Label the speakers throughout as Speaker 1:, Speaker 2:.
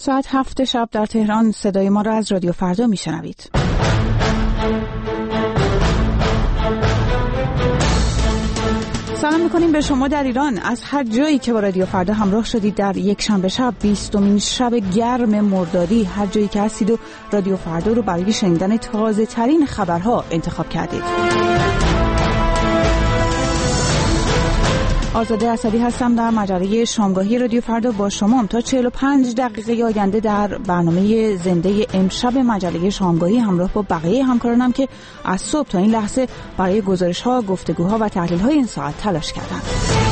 Speaker 1: ساعت 7 شب در تهران صدای ما را از رادیو فردا میشنوید. سلام میکنیم به شما در ایران از هر جایی که با رادیو فردا همراه شدید در یک شنبه شب 20مین شب گرم مردادی. هر جایی که هستید و رادیو فردا رو برای شنیدن تازه ترین خبرها انتخاب کردید. آزاده اسدی هستم در مجله شامگاهی رادیو فردا با شما تا 45 دقیقه آینده در برنامه زنده امشب مجله شامگاهی همراه با بقیه همکارانم که از صبح تا این لحظه برای گزارش‌ها، گفتگوها و تحلیل‌های این ساعت تلاش کردند.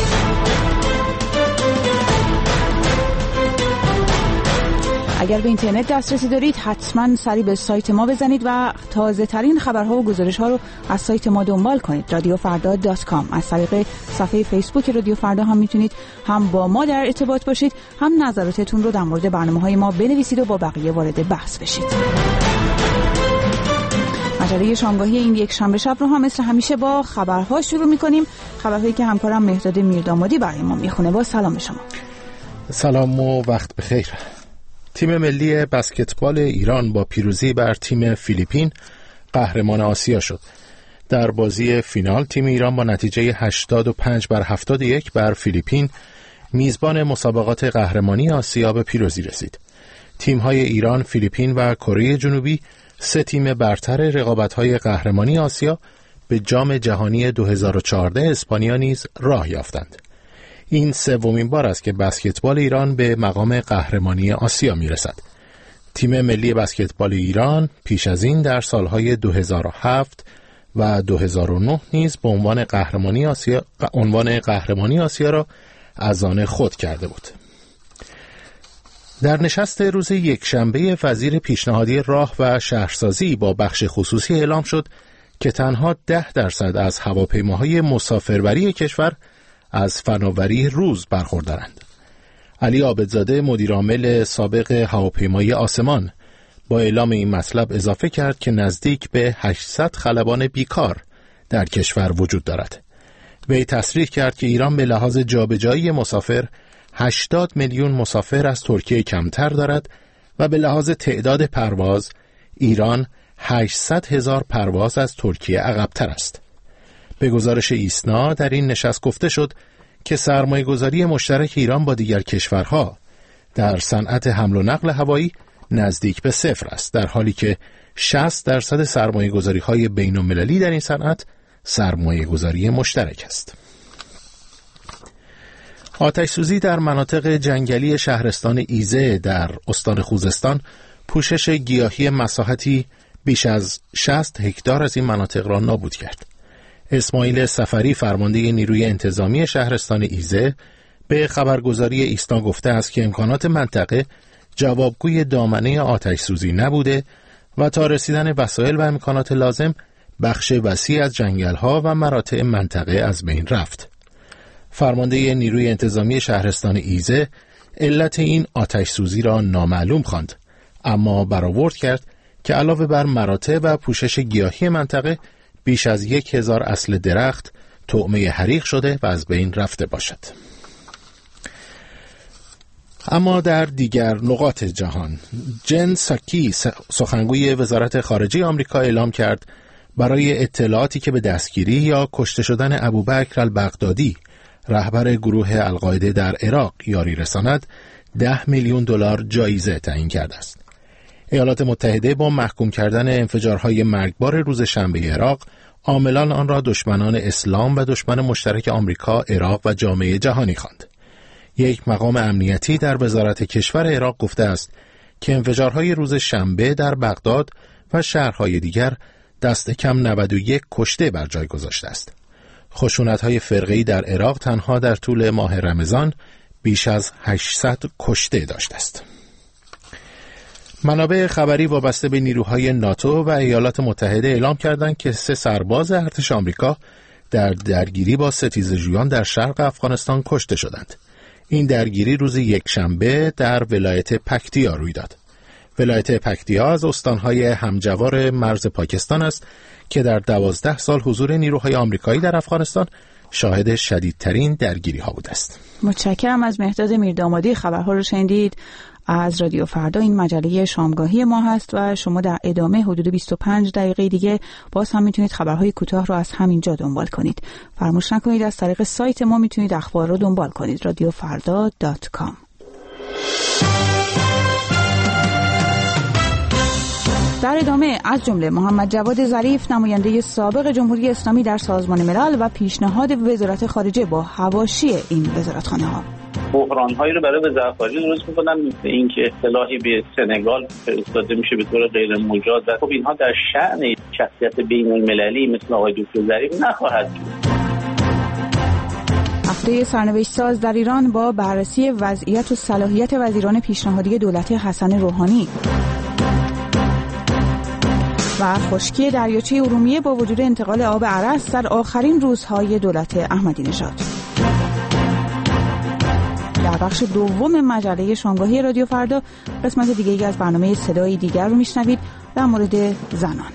Speaker 1: اگر به اینترنت دسترسی دارید حتما سری به سایت ما بزنید و تازه ترین خبرها و گزارش‌ها رو از سایت ما دنبال کنید. radiofarda.com. از طریق صفحه فیسبوک رادیو فردا هم میتونید هم با ما در ارتباط باشید، هم نظراتتون رو در مورد برنامه‌های ما بنویسید و با بقیه وارد بحث بشید. مجله شامگاهی این یک شنبه شب رو هم مثل همیشه با خبرها شروع می‌کنیم. خبرهایی که همکارم مهرداد میردامادی برای ما میخونه. با سلام شما.
Speaker 2: سلام و وقت بخیر. تیم ملی بسکتبال ایران با پیروزی بر تیم فیلیپین قهرمان آسیا شد. در بازی فینال تیم ایران با نتیجه 85-71 بر فیلیپین میزبان مسابقات قهرمانی آسیا به پیروزی رسید. تیم‌های ایران، فیلیپین و کره جنوبی سه تیم برتر رقابت‌های قهرمانی آسیا به جام جهانی 2014 اسپانیا نیز راه یافتند. این سومین بار است که بسکتبال ایران به مقام قهرمانی آسیا میرسد. تیم ملی بسکتبال ایران پیش از این در سالهای 2007 و 2009 نیز به عنوان قهرمانی آسیا را از آن خود کرده بود. در نشست روز یکشنبه وزیر پیشنهادی راه و شهرسازی با بخش خصوصی اعلام شد که تنها 10% از هواپیماهای مسافربری کشور از فناوری روز برخوردارند. علی عابدزاده مدیرعامل سابق هواپیمای آسمان با اعلام این مطلب اضافه کرد که نزدیک به 800 خلبان بیکار در کشور وجود دارد. وی تصریح کرد که ایران به لحاظ جابجایی مسافر 80 میلیون مسافر از ترکیه کمتر دارد و به لحاظ تعداد پرواز ایران 800,000 پرواز از ترکیه عقب‌تر است. به گزارش ایسنا در این نشست گفته شد که سرمایه‌گذاری مشترک ایران با دیگر کشورها در صنعت حمل و نقل هوایی نزدیک به صفر است، در حالی که 60% سرمایه‌گذاری‌های بین‌المللی در این صنعت سرمایه‌گذاری مشترک است. آتش‌سوزی در مناطق جنگلی شهرستان ایزه در استان خوزستان پوشش گیاهی مساحتی بیش از 60 هکتار از این مناطق را نابود کرد. اسماعیل سفری فرمانده نیروی انتظامی شهرستان ایزه به خبرگزاری ایسنا گفته است که امکانات منطقه جوابگوی دامنه آتش سوزی نبوده و تا رسیدن وسایل و امکانات لازم بخش وسیع از جنگل‌ها و مراتع منطقه از بین رفت. فرمانده نیروی انتظامی شهرستان ایزه علت این آتش سوزی را نامعلوم خواند، اما برآورد کرد که علاوه بر مراتع و پوشش گیاهی منطقه بیش از 1000 اصل درخت طعمه حریق شده و از بین رفته باشد. اما در دیگر نقاط جهان، جن ساکی سخنگوی وزارت خارجه آمریکا اعلام کرد برای اطلاعاتی که به دستگیری یا کشته شدن ابوبکر البغدادی رهبر گروه القاعده در عراق یاری رساند 10 میلیون دلار جایزه تعیین کرده است. ایالات متحده با محکوم کردن انفجارهای مرگبار روز شنبه عراق عاملان آن را دشمنان اسلام و دشمن مشترک آمریکا، عراق و جامعه جهانی خواند. یک مقام امنیتی در وزارت کشور عراق گفته است که انفجارهای روز شنبه در بغداد و شهرهای دیگر دست کم 91 کشته بر جای گذاشته است. خشونت‌های فرقه‌ای در عراق تنها در طول ماه رمضان بیش از 800 کشته داشته است. منابع خبری وابسته به نیروهای ناتو و ایالات متحده اعلام کردند که 3 سرباز ارتش آمریکا در درگیری با ستیزجویان در شرق افغانستان کشته شدند. این درگیری روز یکشنبه در ولایت پکتیا روی داد. ولایت پکتیا از استانهای همجوار مرز پاکستان است که در 12 سال حضور نیروهای آمریکایی در افغانستان شاهد شدیدترین درگیری ها بوده است.
Speaker 1: متشکرم از مهداد میردامادی. خبرها رو شنیدید از رادیو فردا. این مجله شامگاهی ما هست و شما در ادامه حدود 25 دقیقه دیگه باز هم میتونید خبرهای کوتاه رو از همینجا دنبال کنید. فراموش نکنید از طریق سایت ما میتونید اخبار رو دنبال کنید، radiofarda.com. در ادامه از جمله محمد جواد ظریف نماینده سابق جمهوری اسلامی در سازمان ملل و پیشنهاد وزارت خارجه با حواشی این وزارتخانه‌ها.
Speaker 3: بحران‌هایی رو برای وزارت خارجه درست می‌کنن، مثل اینکه سلاحی به سنگال فرستاده میشه به طور غیر مجاز. خب اینها در شأن شخصیت بین‌المللی مثل آقای دکتر ظریف نخواهد بود.
Speaker 1: هفته سرنوشت ساز در ایران با بررسی وضعیت و صلاحیت وزیران پیشنهادی دولت حسن روحانی و خشکی دریاچه ارومیه با وجود انتقال آب ارس در آخرین روزهای دولت احمدی نژاد. در بخش دوم مجله شامگاهی رادیو فردا قسمت دیگری از برنامه صدای دیگر رو میشنوید در مورد زنان.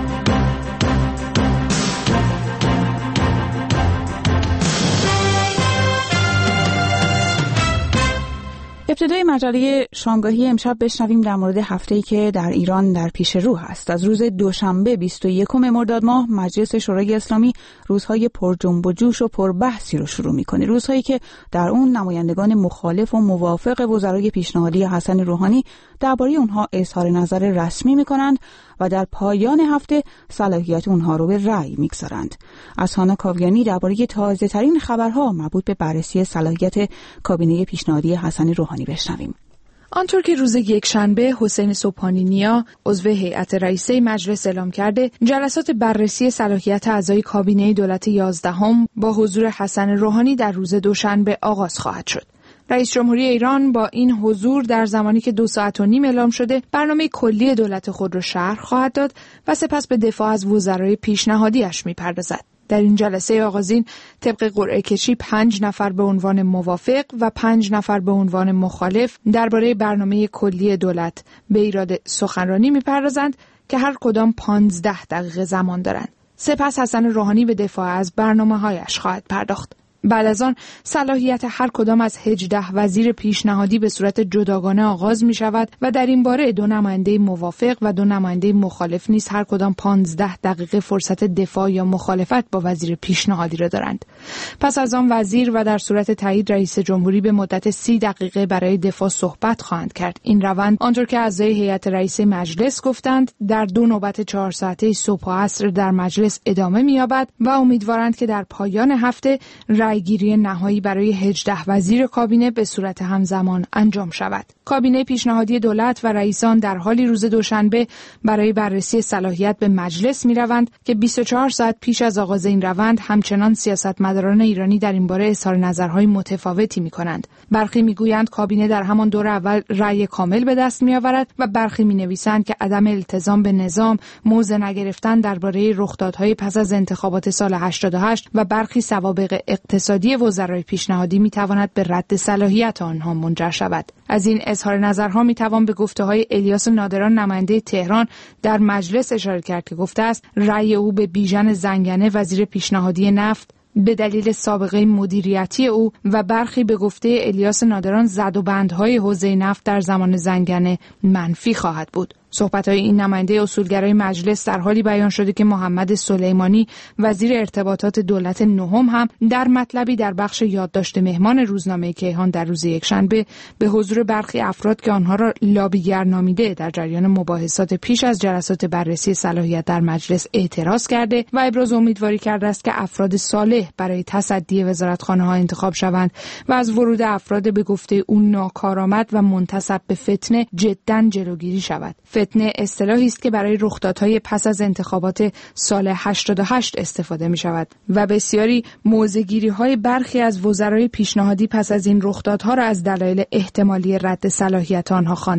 Speaker 1: ابتدای مجله شامگاهی امشب بشنویم در مورد هفته‌ای که در ایران در پیش رو است. از روز دوشنبه 21 مرداد ماه مجلس شورای اسلامی روزهای پر جنب و جوش و پر بحثی رو شروع می‌کنه. روزهایی که در اون نمایندگان مخالف و موافق وزرای پیشنهادی حسن روحانی درباره اونها اظهار نظر رسمی می‌کنند و در پایان هفته صلاحیت اونها رو به رأی می‌گذارند. از هانا کاویانی درباره تازه‌ترین خبرها مربوط به بررسی صلاحیت کابینه پیشنهادی حسن روحانی بشنویم.
Speaker 4: آنطور که روز یکشنبه حسین صبحانی نیا عضو هیئت رئیسه مجلس اعلام کرده، جلسات بررسی صلاحیت اعضای کابینه دولت 11 با حضور حسن روحانی در روز دوشنبه آغاز خواهد شد. رئیس جمهوری ایران با این حضور در زمانی که 2.5 ساعت اعلام شده برنامه کلی دولت خود را شرح خواهد داد و سپس به دفاع از وزرای پیشنهادی‌اش می‌پردازد. در این جلسه آغازین طبق قرعه کشی 5 نفر به عنوان موافق و 5 نفر به عنوان مخالف درباره برنامه کلی دولت به ایراد سخنرانی می‌پردازند که هر کدام 15 دقیقه زمان دارند. سپس حسن روحانی به دفاع از برنامه‌هایش خواهد پرداخت. بعد از آن صلاحیت هر کدام از 18 وزیر پیشنهادی به صورت جداگانه آغاز می شود و در این باره 2 نماینده موافق و 2 نماینده مخالف نیز هر کدام 15 دقیقه فرصت دفاع یا مخالفت با وزیر پیشنهادی را دارند. پس از آن وزیر و در صورت تایید رئیس جمهوری به مدت 30 دقیقه برای دفاع صحبت خواهند کرد. این روند آنطور که اعضای هیئت رئیسه مجلس گفتند در 2 نوبت 4 ساعته صبح و عصر در مجلس ادامه می‌یابد و امیدوارند که در پایان هفته رأیگیری نهایی برای 18 وزیر کابینه به صورت همزمان انجام شود. کابینه پیشنهادی دولت و رئیسان در حالی روز دوشنبه برای بررسی صلاحیت به مجلس می‌روند که 24 ساعت پیش از آغاز این روند همچنان سیاستمداران ایرانی در این باره اظهار نظرهای متفاوتی می‌کنند. برخی می‌گویند کابینه در همان دور اول رأی کامل به دست می‌آورد و برخی می‌نویسند که عدم التزام به نظام، موضع نگرفتن درباره رخدادهای پس از انتخابات سال 88 و برخی سوابق اقتصادی وزرای پیشنهادی می‌تواند به رد صلاحیت آنها منجر شود. از این اظهار نظرها می‌توان به گفته‌های الیاس نادران نماینده تهران در مجلس اشاره کرد که گفته است رأی او به بیژن زنگنه وزیر پیشنهادی نفت به دلیل سابقه مدیریتی او و برخی به گفته الیاس نادران زد و بندهای حوزه نفت در زمان زنگنه منفی خواهد بود. صحبت‌های این نماینده اصولگرای مجلس در حالی بیان شده که محمد سلیمانی وزیر ارتباطات دولت نهم هم در مطلبی در بخش یادداشت مهمان روزنامه کیهان در روز یکشنبه به حضور برخی افراد که آنها را لابیگر نامیده در جریان مباحثات پیش از جلسات بررسی صلاحیت در مجلس اعتراض کرده و ابراز امیدواری کرده است که افراد صالح برای تصدی وزارتخانه‌ها انتخاب شوند و از ورود افراد به گفته او ناکارآمد و منتسب به فتنه جداً جلوگیری شود. فتنه اصطلاحی است که برای رخدادهای پس از انتخابات سال 88 استفاده می شود و بسیاری موضع‌گیری‌های برخی از وزرای پیشنهادی پس از این رخدادها را از دلایل احتمالی رد صلاحیت آنها خواندند.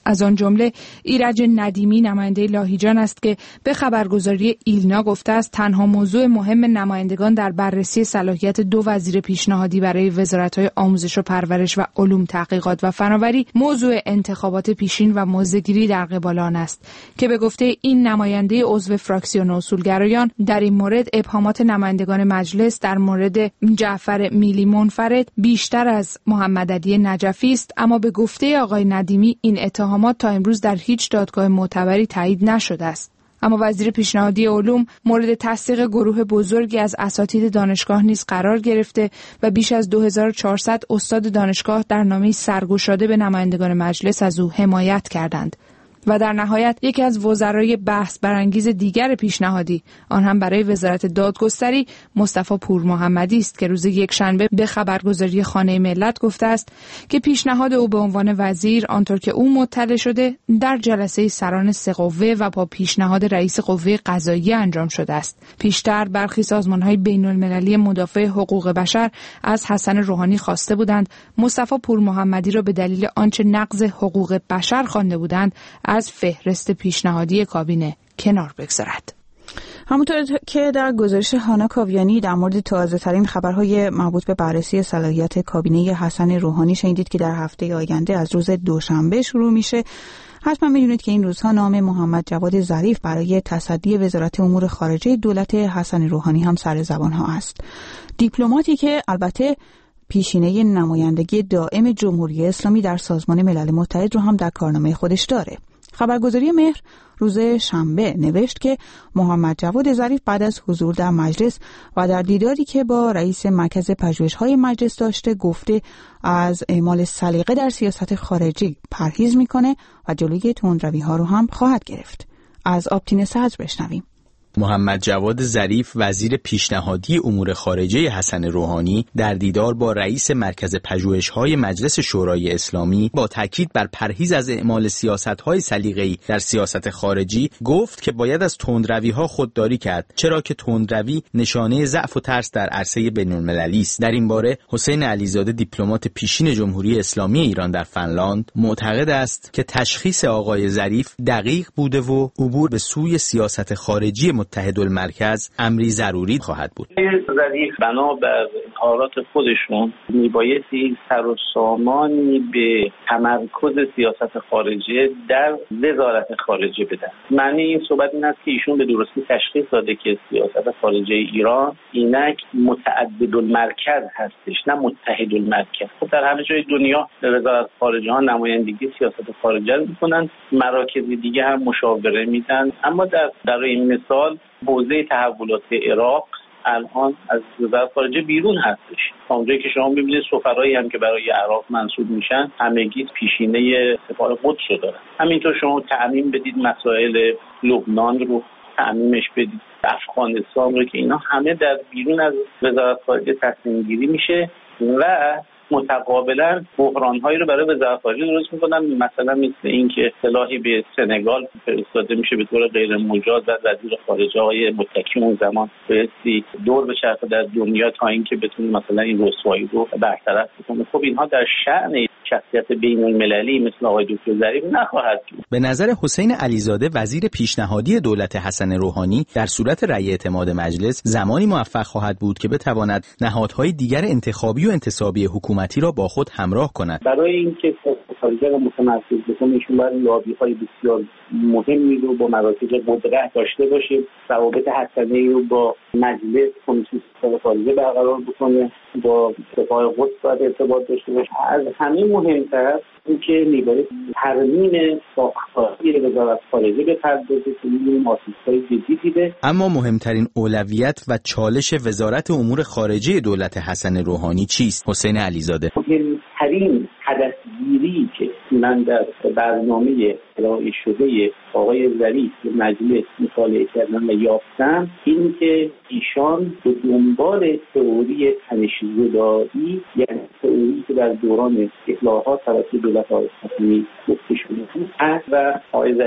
Speaker 4: از آن جمله ایرج ندیمی نماینده لاهیجان است که به خبرگزاری ایلنا گفته است تنها موضوع مهم نمایندگان در بررسی صلاحیت 2 وزیر پیشنهادی برای وزارت‌های آموزش و پرورش و علوم تحقیقات و فناوری موضوع انتخابات پیشین و موضع‌گیری در قبال آن است که به گفته این نماینده عضو فراکسیون اصولگرایان در این مورد ابهامات نمایندگان مجلس در مورد جعفر میلی منفرد بیشتر از محمد علی نجفی است، اما به گفته آقای ندیمی این اتهامات تا امروز در هیچ دادگاه معتبری تایید نشده است. اما وزیر پیشنهادی علوم مورد تصدیق گروه بزرگی از اساتید دانشگاه نیز قرار گرفته و بیش از 2400 استاد دانشگاه در نامه‌ای سرگشاده به نمایندگان مجلس از او حمایت کردند. و در نهایت یکی از وزرای بحث برانگیز دیگر پیشنهادی، آن هم برای وزارت دادگستری، مصطفی پورمحمدی است که روز یکشنبه به خبرگزاری خانه ملت گفته است که پیشنهاد او به عنوان وزیر آنطور که او مطلع شده در جلسه سران 3 قوه و با پیشنهاد رئیس قوه قضاییه انجام شده است. پیشتر برخی سازمان‌های بین‌المللی مدافع حقوق بشر از حسن روحانی خواسته بودند مصطفی پورمحمدی را به دلیل آنچه نقض حقوق بشر خوانده بودند از فهرست پیشنهادی کابینه کنار بگذارد.
Speaker 1: همونطور که در گزارش هانا کاویانی در مورد تازه‌ترین خبرهای مربوط به بررسی صلاحیت کابینه حسن روحانی شنیدید که در هفته آینده از روز دوشنبه شروع میشه، حتما میدونید که این روزها نام محمد جواد ظریف برای تصدی وزارت امور خارجه دولت حسن روحانی هم سر زبان ها است. دیپلماتی که البته پیشینه نمایندگی دائم جمهوری اسلامی در سازمان ملل متحد رو هم در کارنامه خودش داره. خبرگزاری مهر روز شنبه نوشت که محمد جواد ظریف بعد از حضور در مجلس و در دیداری که با رئیس مرکز پژوهش‌های مجلس داشته گفته از اعمال سلیقه در سیاست خارجی پرهیز میکنه و جلوی تندروی‌ها رو هم خواهد گرفت. از آبتین صدر بشنویم.
Speaker 5: محمد جواد ظریف وزیر پیشنهادی امور خارجه حسن روحانی در دیدار با رئیس مرکز پژوهش‌های مجلس شورای اسلامی با تاکید بر پرهیز از اعمال سیاست‌های سلیقه‌ای در سیاست خارجی گفت که باید از تندروی‌ها خودداری کرد، چرا که تندروی نشانه ضعف و ترس در عرصه بین‌المللی است. در این باره حسین علیزاده دیپلمات پیشین جمهوری اسلامی ایران در فنلاند معتقد است که تشخیص آقای ظریف دقیق بوده و عبور به سوی سیاست خارجی متحدالمرکز امری ضروری خواهد بود.
Speaker 3: ظریف بنا بر اظهارات خودشون میبایستی سر و سامانی به تمرکز سیاست خارجه در وزارت خارجه بدن. معنی این صحبت این است که ایشون به درستی تشخیص داده که سیاست خارجه ایران اینک متعددالمرکز هستش نه متحدالمرکز. خب در همه جای دنیا وزارت خارجه ها نمایندگی سیاست خارجه رو میکنن، مراکز دیگه هم مشاوره میدن، اما برای این مثال حوزه تحولات عراق الان از وزارت خارجه بیرون هستش. اونجایی که شما می‌بینید سفرایی هم که برای عراق منصوب میشن همگی پیشینه سفاره قدس رو دارن. همینطور شما تعمیم بدید مسائل لبنان رو تعمیمش بدید، افغانستان رو که اینا همه در بیرون از وزارت خارجه تصمیم گیری میشه و متقابلا بحران‌هایی رو برای وزارت خارجه درست می‌کنن. مثلا مثل این که سلاحی به سنگال فرستاده میشه به طور غیر مجاز و وزیر خارجه های متکی اون زمان بایستی دور بچرخه در دنیا تا اینکه بتونه مثلا این رسوایی رو برطرف کنه. خب اینها در شأن شخصیت بین‌المللی مثل آقای دکتر ظریف نخواهد بود.
Speaker 5: به نظر حسین علیزاده وزیر پیشنهادی دولت حسن روحانی در صورت رأی اعتماد مجلس زمانی موفق خواهد بود که بتواند نهادهای دیگر انتخابی و انتصابی حکومتی را با خود همراه کند.
Speaker 3: برای اینکه خارجه را متمرکز بکنه ایشون باید لابی‌های بسیار مهمی رو با مراکز قدرت داشته باشه، روابط حسنه‌ای رو با مجلس کمیسیون خارجه برقرار بکنه، با سپاه قدس باید ارتباط داشته باشه. از همه مهمتر اینکه می‌باید ترمیم ساختاری وزارت خارجه بپردازه که می‌بینیم آسیب‌های جدی دیده.
Speaker 5: اما مهمترین اولویت و چالش وزارت امور خارجه دولت حسن روحانی چیست؟ حسین علیزاده:
Speaker 3: مهمترین هدفگیری که من در برنامه ارائه شده آقای ظریف مجلس مطالعه کردم و یافتم این که ایشان به دنبال تئوری تنش‌زدایی، یعنی تئوری که در دوران اصلاحات توسط دولت آقای خاتمی گفته شده بود و آقای ظریف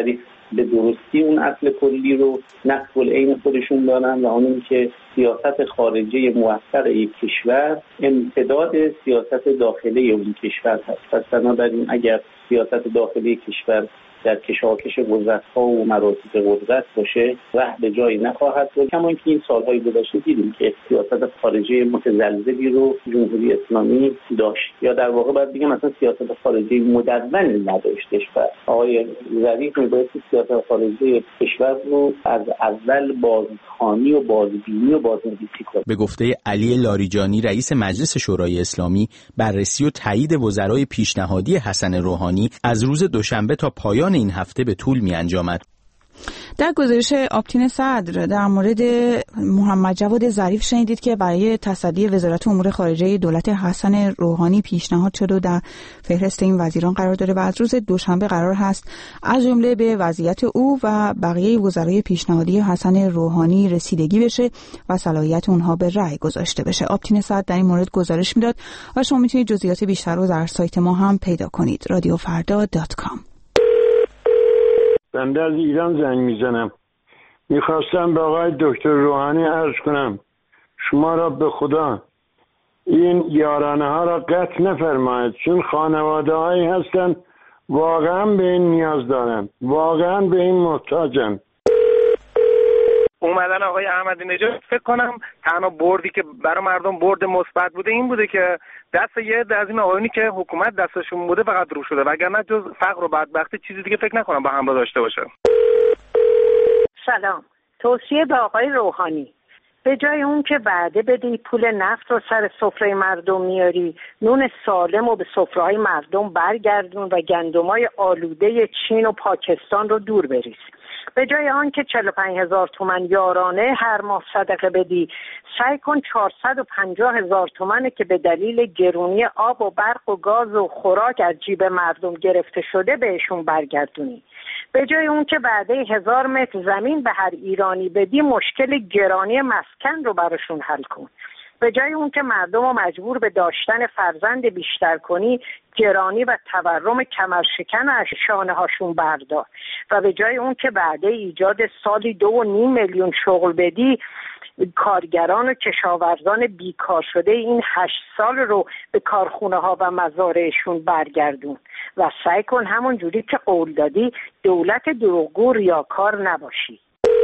Speaker 3: به درستی اون اصل کلی رو نقض العین خودشون دارن و اون که سیاست خارجی موثر یک کشور امتداد سیاست داخلی اون کشور هست. پس بنابراین اگر سیاست داخلی کشور در کشاکش قدرت‌ها و مراتب قدرت باشه راه به جایی نخواهد بود. کما اینکه این سالهای گذشته دیدیم که سیاست خارجی متزلزلی رو جمهوری اسلامی داشت، یا در واقع باید بگم مثلا سیاست خارجی مدونی نداشتش و آقای ظریف می‌باید سیاست خارجی کشور رو از اول بازخوانی و بازبینی و بازنویسی کنه.
Speaker 5: به گفته علی لاریجانی رئیس مجلس شورای اسلامی، بررسی و تایید وزرای پیشنهادی حسن روحانی از روز دوشنبه تا پایان این هفته به طول می انجامد.
Speaker 1: در گزارش آپتین صدر در مورد محمد جواد ظریف شنیدید که برای تصدی وزارت امور خارجه دولت حسن روحانی پیشنهاد شده و در فهرست این وزیران قرار داره و از روز دوشنبه قرار هست از جمله به وضعیت او و بقیه وزرای پیشنهادی حسن روحانی رسیدگی بشه و صلاحیت اونها به رأی گذاشته بشه. آپتین صدر در این مورد گزارش میداد و شما میتونید جزئیات بیشتر رو در سایت ما هم پیدا کنید radiofarda.com.
Speaker 6: بنده از ایران زنگ میزنم. میخواستم به آقای دکتر روحانی عرض کنم شما را به خدا این یارانه ها را قطع نفرمایید، چون خانواده هایی هستن واقعا به این نیاز دارن، واقعا به این محتاجن.
Speaker 7: اومدن آقای احمدی نژاد فکر کنم تنها بردی که برای مردم برد مثبت بوده این بوده که دست یه از این آقایونی که حکومت دستشون بوده فقط رو شده، وگرنه جز فقر و بدبختی چیزی دیگه فکر نکنم با همراه داشته باشه.
Speaker 8: سلام. توصیه به آقای روحانی، به جای اون که وعده بدی پول نفت رو سر سفره مردم میاری، نون سالم رو به سفره‌های مردم برگردون و گندمای آلوده چین و پاکستان رو دور بریز. به جای آن که 45,000 تومان یارانه هر ماه صدقه بدی، سعی کن 450,000 تومانی که به دلیل گرونی آب و برق و گاز و خوراک از جیب مردم گرفته شده بهشون برگردونی. به جای اون که وعده 1000 متر زمین به هر ایرانی بدی، مشکل گرانی مسکن رو براشون حل کن. به جای اون که مردم رو مجبور به داشتن فرزند بیشتر کنی، گرانی و تورم کمرشکن از شانه هاشون بردار. و به جای اون که وعده ایجاد سالی 2.5 میلیون شغل بدی، کارگران و کشاورزان بیکار شده این 8 سال رو به کارخونه ها و مزارعشون برگردون و سعی کن همون جوری که قول دادی دولت دروغگو ریاکار نباشی.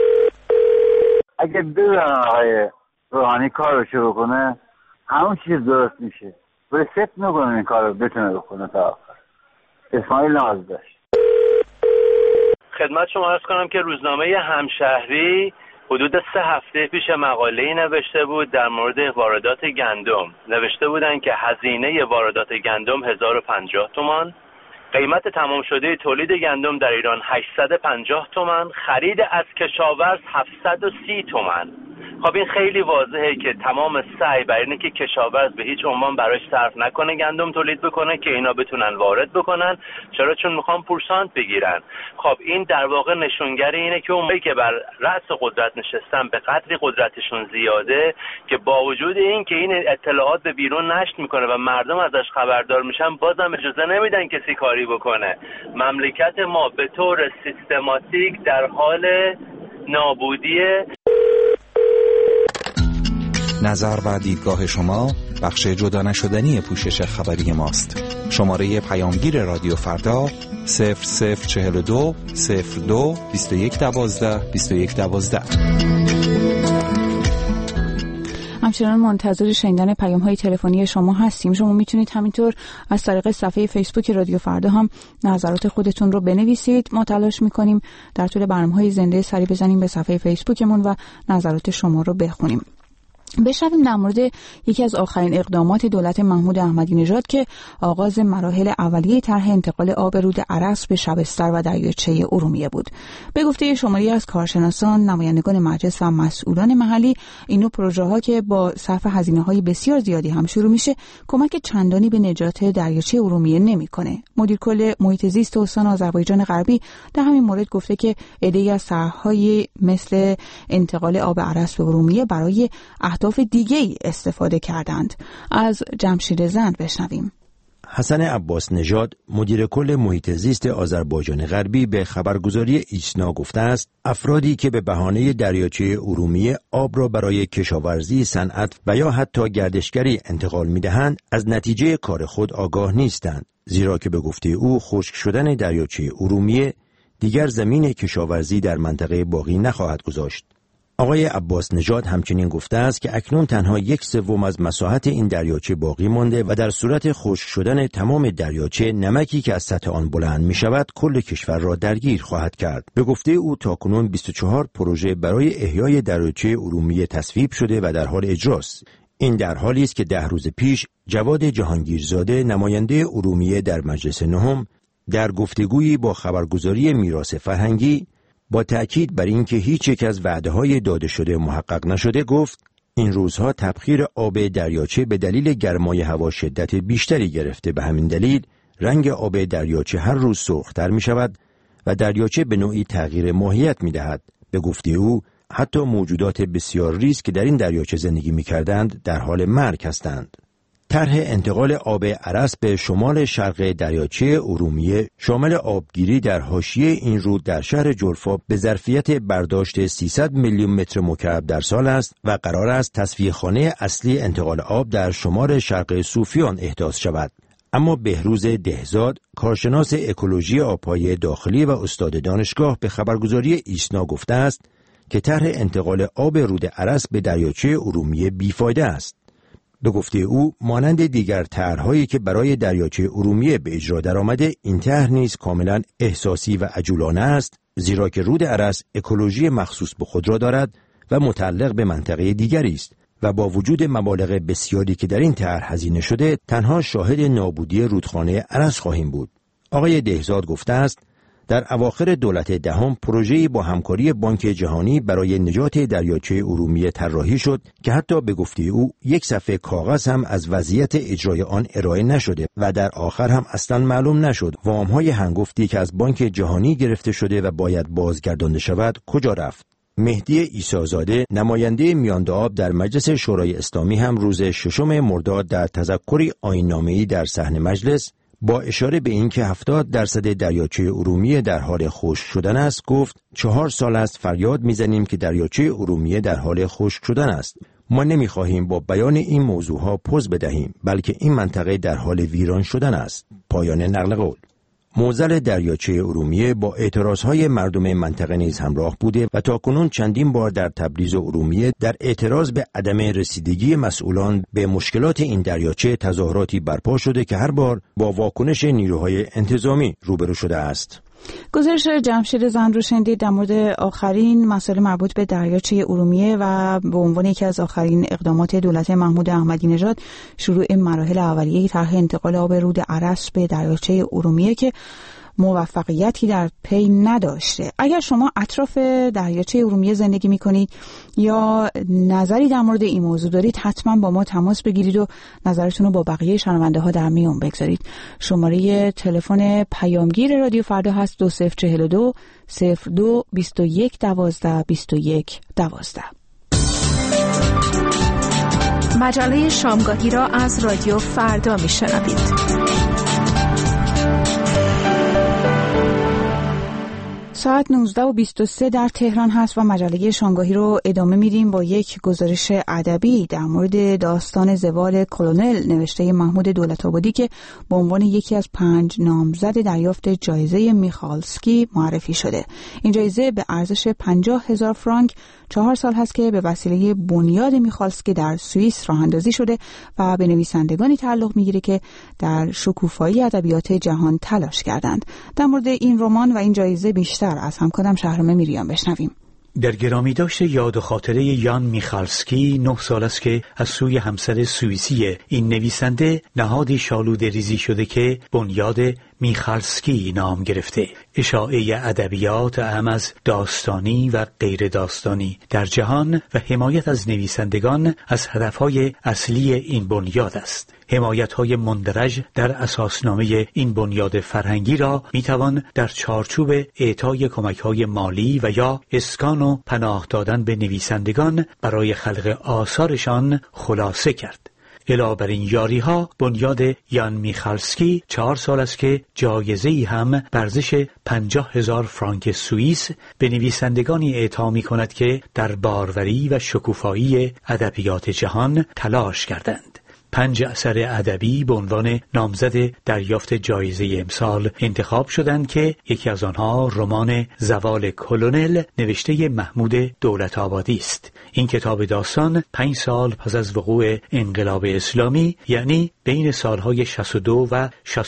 Speaker 9: اگه بذارن آقای روحانی کار رو شروع کنه همون چیز درست میشه، ریست میکنه این کار رو بتونه بکنه تا آخر. اسماعیل ناز داشت.
Speaker 10: خدمت شما عرض کنم که روزنامه همشهری حدود 3 هفته پیش مقاله‌ای نوشته بود در مورد واردات گندم. نوشته بودن که هزینه واردات گندم 1050 تومان، قیمت تمام شده تولید گندم در ایران 850 تومان، خرید از کشاورز 730 تومان. خب این خیلی واضحه که تمام سعی بر اینه که کشاورز به هیچ عنوان براش صرف نکنه گندم تولید بکنه که اینا بتونن وارد بکنن. چرا؟ چون میخوان پورسانت بگیرن. خب این در واقع نشونگر اینه که اونایی که بر رأس قدرت نشستن به قدری قدرتشون زیاده که با وجود این که این اطلاعات به بیرون نشر میکنه و مردم ازش خبردار میشن، بازم اجازه نمیدن کسی کاری بکنه. مملکت ما به طور سیستماتیک در حال نابودیه.
Speaker 11: نظر و دیدگاه شما بخش جدا نشدنی پوشش خبری ماست. شماره پیامگیر رادیو فردا 0042 02 2112 2112.
Speaker 1: همچنان منتظر شنیدن پیام‌های تلفنی شما هستیم. شما میتونید همینطور از طریق صفحه فیسبوک رادیو فردا هم نظرات خودتون رو بنویسید. ما تلاش میکنیم در طول برنامه‌های زنده سری بزنیم به صفحه فیسبوکمون و نظرات شما رو بخونیم. بشنویم در مورد یکی از آخرین اقدامات دولت محمود احمدی نژاد که آغاز مراحل اولیه طرح انتقال آب رود ارس به شبستر و دریاچه ارومیه بود. به گفته شماری از کارشناسان، نمایندگان مجلس و مسئولان محلی، این نوع پروژه‌ها که با صرف هزینه‌های بسیار زیادی هم شروع میشه، کمک چندانی به نجات دریاچه ارومیه نمی‌کنه. مدیر کل محیط زیست استان آذربایجان غربی در همین مورد گفته که عده‌ای از طرح‌های مثل انتقال آب ارس به ارومیه برای اهداف دیگه‌ای استفاده کردند. از جمشید زند بشنویم.
Speaker 12: حسن عباس نژاد مدیر کل محیط زیست آذربایجان غربی به خبرگزاری ایسنا گفته است افرادی که به بهانه دریاچه ارومیه آب را برای کشاورزی، صنعت و یا حتی گردشگری انتقال می‌دهند از نتیجه کار خود آگاه نیستند، زیرا که به گفته او خشک شدن دریاچه ارومیه دیگر زمین کشاورزی در منطقه باقی نخواهد گذاشت. آقای عباس نژاد همچنین گفته است که اکنون تنها 1/3 از مساحت این دریاچه باقی مانده و در صورت خشک شدن تمام دریاچه نمکی که از سطح آن بلند می شود کل کشور را درگیر خواهد کرد. به گفته او تاکنون 24 پروژه برای احیای دریاچه ارومیه تصویب شده و در حال اجراست. این در حالی است که 10 روز پیش جواد جهانگیرزاده نماینده ارومیه در مجلس نهم در گفتگویی با خبرگزاری میراث فرهنگی با تأکید بر اینکه هیچ یک از وعده‌های داده شده محقق نشده گفت این روزها تبخیر آب دریاچه به دلیل گرمای هوا شدت بیشتری گرفته، به همین دلیل رنگ آب دریاچه هر روز سرخ‌تر می شود و دریاچه به نوعی تغییر ماهیت می دهد. به گفته او حتی موجودات بسیار ریز که در این دریاچه زندگی می کردند در حال مرگ هستند. طرح انتقال آب ارس به شمال شرق دریاچه ارومیه شامل آبگیری در حاشیه این رود در شهر جرفا به ظرفیت برداشت 300 میلیون متر مکعب در سال است و قرار است تصفیه‌خانه اصلی انتقال آب در شمال شرق صوفیان احداث شود. اما بهروز دهزاد، کارشناس اکولوژی آبهای داخلی و استاد دانشگاه به خبرگزاری ایسنا گفته است که طرح انتقال آب رود ارس به دریاچه ارومیه بیفایده است. به گفته او مانند دیگر طرح‌هایی که برای دریاچه ارومیه به اجرا درآمده این طرح نیز کاملا احساسی و عجولانه است، زیرا که رود ارس اکولوژی مخصوص به خود را دارد و متعلق به منطقه دیگری است و با وجود مبالغ بسیاری که در این طرح هزینه شده تنها شاهد نابودی رودخانه ارس خواهیم بود. آقای دهزاد گفته است در اواخر دولت دهم پروژه‌ای با همکاری بانک جهانی برای نجات دریاچه ارومیه طراحی شد که حتی به گفته او یک صفحه کاغذ هم از وضعیت اجرای آن ارائه نشده و در آخر هم اصلا معلوم نشد وام‌های هنگفتی که از بانک جهانی گرفته شده و باید بازگردانده شود کجا رفت. مهدی عیسی‌زاده نماینده میانده آب در مجلس شورای اسلامی هم روز 6 مرداد در تذکری آیین‌نامه‌ای در صحن مجلس با اشاره به اینکه 70% دریاچه ارومیه در حال خشک شدن است گفت 4 سال است فریاد میزنیم که دریاچه ارومیه در حال خشک شدن است. ما نمیخواهیم با بیان این موضوعها پوز بدهیم، بلکه این منطقه در حال ویران شدن است. پایان نقل قول. معضل دریاچه ارومیه با اعتراضهای مردم منطقه نیز همراه بوده و تاکنون چندین بار در تبریز و ارومیه در اعتراض به عدم رسیدگی مسئولان به مشکلات این دریاچه تظاهراتی برپا شده که هر بار با واکنش نیروهای انتظامی روبرو شده است.
Speaker 1: گزارش جمشید زند رو شنیدید در مورد آخرین مسائل مربوط به دریاچه ارومیه و به عنوان یکی از آخرین اقدامات دولت محمود احمدی نژاد شروع مراحل اولیه طرح انتقال آب رود ارس به دریاچه ارومیه که موفقیتی در پی نداشته. اگر شما اطراف دریاچه ارومیه زندگی میکنید یا نظری در مورد این موضوع دارید حتما با ما تماس بگیرید و نظرتون رو با بقیه شنونده ها در میون بگذارید. شماره تلفن پیامگیر رادیو فردا هست 2042 02 21 12 21 12.
Speaker 4: مجله شامگاهی را از رادیو فردا میشنوید.
Speaker 1: ساعت 19:23 در تهران هست و مجله شامگاهی رو ادامه میدیم با یک گزارش ادبی در مورد داستان زوال کلونل نوشته محمود دولت‌آبادی که به عنوان یکی از 5 نامزد دریافت جایزه میخالسکی معرفی شده. این جایزه به ارزش 50,000 فرانک 4 سال هست که به وسیله بنیاد میخالسکی در سوئیس راه اندازی شده و به نویسندگانی تعلق میگیره که در شکوفایی ادبیات جهان تلاش کردند. در مورد این رمان و این جایزه بیشتر از همکارم شهرام میریان بشنویم.
Speaker 13: در گرامی داشته یاد و خاطره یان میخالسکی 9 سال است که از سوی همسر سوئیسی این نویسنده نهادی شالوده ریزی شده که بنیاد میخالسکی نام گرفته. اشاعه ادبیات اهم از داستانی و غیر داستانی در جهان و حمایت از نویسندگان از هدفهای اصلی این بنیاد است. حمایت‌های مندرج در اساسنامه این بنیاد فرهنگی را میتوان در چارچوب اعطای کمک‌های مالی و یا اسکان و پناه دادن به نویسندگان برای خلق آثارشان خلاصه کرد. علاوه بر این یاری‌ها بنیاد یان میخالسکی 4 سال است که جایزه‌ای هم به ارزش 50,000 فرانک سوئیس به نویسندگانی اعطا می‌کند که در باروری و شکوفایی ادبیات جهان تلاش کردند. 5 اثر ادبی به عنوان نامزد دریافت جایزه امسال انتخاب شدند که یکی از آنها رمان زوال کلونل نوشته محمود دولت‌آبادی است. این کتاب داستان 5 سال پس از وقوع انقلاب اسلامی، یعنی بین سالهای 62 و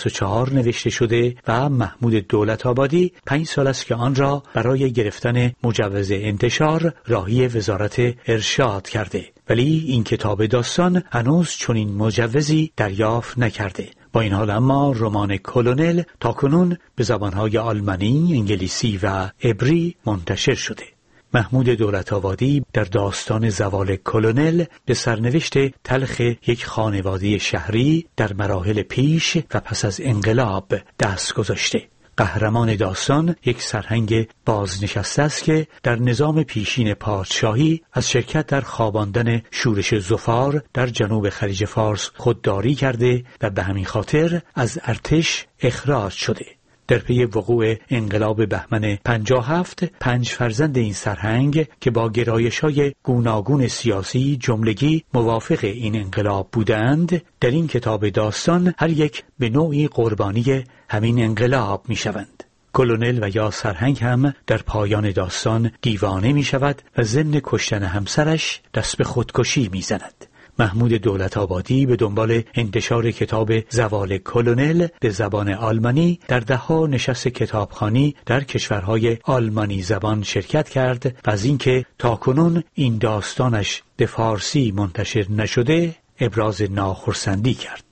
Speaker 13: 64 نوشته شده و محمود دولت‌آبادی 5 سال است که آن را برای گرفتن مجوز انتشار راهی وزارت ارشاد کرده. ولی این کتاب داستان هنوز چنین مجوزی دریافت نکرده. با این حال اما رمان کلونل تاکنون به زبانهای آلمانی، انگلیسی و عبری منتشر شده. محمود دولت‌آبادی در داستان زوال کلونل به سرنوشت تلخ یک خانواده شهری در مراحل پیش و پس از انقلاب دست گذاشته. قهرمان داستان یک سرهنگ بازنشسته است که در نظام پیشین پادشاهی از شرکت در خواباندن شورش ظفار در جنوب خلیج فارس خودداری کرده و به همین خاطر از ارتش اخراج شده. در پی وقوع انقلاب بهمن 57 5 فرزند این سرهنگ که با گرایش‌های گوناگون سیاسی جملگی موافق این انقلاب بودند، در این کتاب داستان هر یک به نوعی قربانی همین انقلاب می‌شوند. کلونل و یا سرهنگ هم در پایان داستان دیوانه می‌شود و ضمن کشتن همسرش دست به خودکشی می‌زند. محمود دولت‌آبادی به دنبال انتشار کتاب زوال کلونل به زبان آلمانی در 10 نشست کتابخوانی در کشورهای آلمانی زبان شرکت کرد و از اینکه تاکنون این داستانش به فارسی منتشر نشده ابراز ناخرسندی کرد.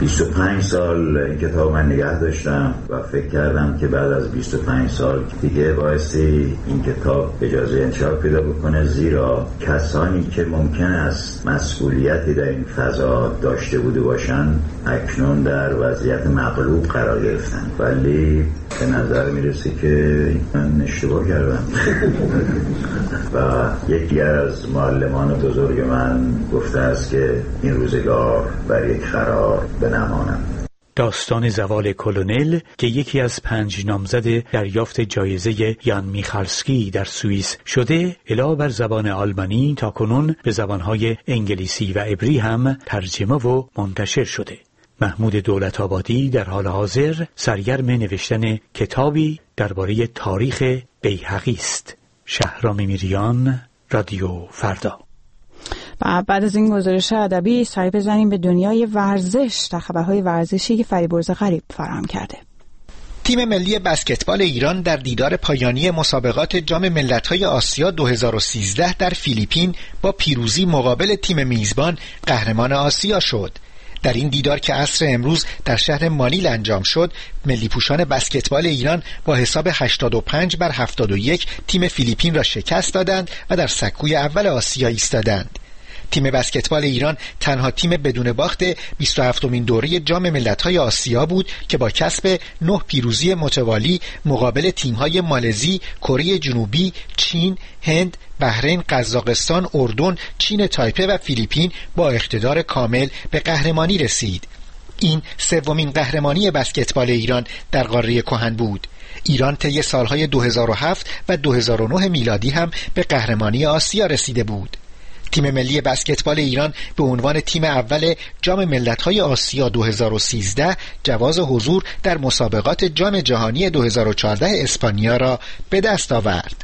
Speaker 14: 25 سال این کتاب من نگه داشتم و فکر کردم که بعد از 25 سال دیگه بایستی این کتاب اجازه انتشار پیدا بکنه، زیرا کسانی که ممکن است مسئولیتی در این فضا داشته بوده باشن اکنون در وضعیت مغلوب قرار گرفتن. ولی به نظر میرسه که من اشتباه کردم و یکی از معلمان بزرگ من گفته است که این روزگار بر یک قرار بنمانم.
Speaker 13: داستان زوال کلونل که یکی از 5 نامزد دریافت جایزه یان میخالسکی در سوئیس شده، علاوه بر زبان آلمانی تاکنون به زبانهای انگلیسی و عبری هم ترجمه و منتشر شده. محمود دولت‌آبادی در حال حاضر سرگرم نوشتن کتابی درباره تاریخ بیهقی است. شهرام میریان، رادیو فردا.
Speaker 1: و بعد از این گزارش ادبی سری بزنیم به دنیای ورزش در خبرهای ورزشی که فریبرز غریب فراهم کرده.
Speaker 15: تیم ملی بسکتبال ایران در دیدار پایانی مسابقات جام ملت‌های آسیا 2013 در فیلیپین با پیروزی مقابل تیم میزبان قهرمان آسیا شد. در این دیدار که عصر امروز در شهر مانیل انجام شد، ملی پوشان بسکتبال ایران با حساب 85-71 تیم فیلیپین را شکست دادند و در سکوی اول آسیا ایستادند. تیم بسکتبال ایران تنها تیم بدون باخت 27مین دوره جام ملت‌های آسیا بود که با کسب 9 پیروزی متوالی مقابل تیم‌های مالزی، کره جنوبی، چین، هند، بحرین، قزاقستان، اردن، چین تایپه و فیلیپین با اقتدار کامل به قهرمانی رسید. این 3مین قهرمانی بسکتبال ایران در قاره کهن بود. ایران طی سالهای 2007 و 2009 میلادی هم به قهرمانی آسیا رسیده بود. تیم ملی بسکتبال ایران به عنوان تیم اول جام ملت‌های آسیا 2013 جواز حضور در مسابقات جام جهانی 2014 اسپانیا را به دست آورد.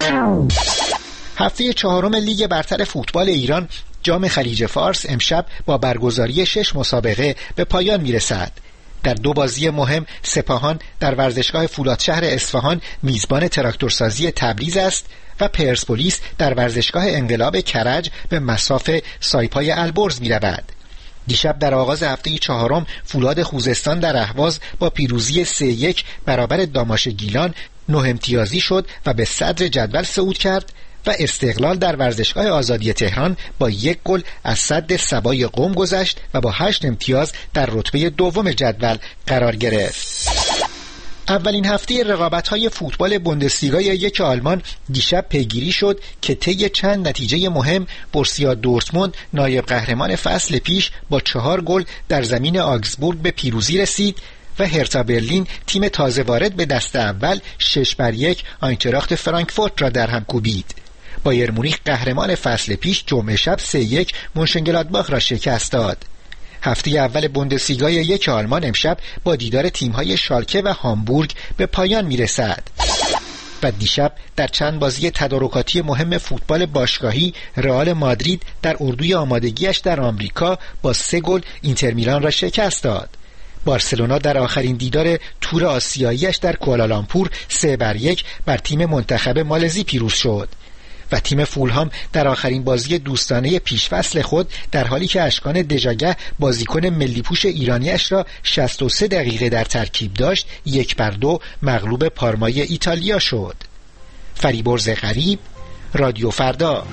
Speaker 15: هفته 4 لیگ برتر فوتبال ایران جام خلیج فارس امشب با برگزاری 6 مسابقه به پایان میرسد. در 2 بازی مهم سپاهان در ورزشگاه فولادشهر اصفهان میزبان تراکتورسازی تبریز است و پرسپولیس در ورزشگاه انقلاب کرج به مصاف سایپای البرز می‌رود. دیشب در آغاز هفته 4 فولاد خوزستان در اهواز با پیروزی 3-1 برابر داماش گیلان 9 امتیازی شد و به صدر جدول صعود کرد و استقلال در ورزشگاه آزادی تهران با 1 گل از سد سبای قم گذشت و با 8 امتیاز در رتبه دوم جدول قرار گرفت. اولین هفته رقابت‌های فوتبال بوندسلیگای یک آلمان دیشب پیگیری شد که طی چند نتیجه مهم بورسیا دورتموند نایب قهرمان فصل پیش با 4 گل در زمین آگزبورگ به پیروزی رسید و هرتا برلین تیم تازه وارد به دسته اول 6-1 آینتراخت فرانکفورت را در هم کوبید. بایر مونیخ قهرمان فصل پیش جمعه شب 3-1 مونشنگلادباخ را شکست داد. هفته اول بوندسلیگای یک آلمان امشب با دیدار تیم‌های شالکه و هامبورگ به پایان میرسد. و دیشب در چند بازی تدارکاتی مهم فوتبال باشگاهی رئال مادرید در اردوی آمادگیش در آمریکا با 3 گل اینتر میلان را شکست داد. بارسلونا در آخرین دیدار تور آسیاییش در کوالالامپور 3-1 بر تیم منتخب مالزی پیروز شد. و تیم فولهام در آخرین بازی دوستانه پیشفصل خود در حالی که اشکان دژاگه بازیکن ملی‌پوش ایرانیش را 63 دقیقه در ترکیب داشت 1-2 مغلوب پارمای ایتالیا شد. فریبرز غریب، رادیو فردا.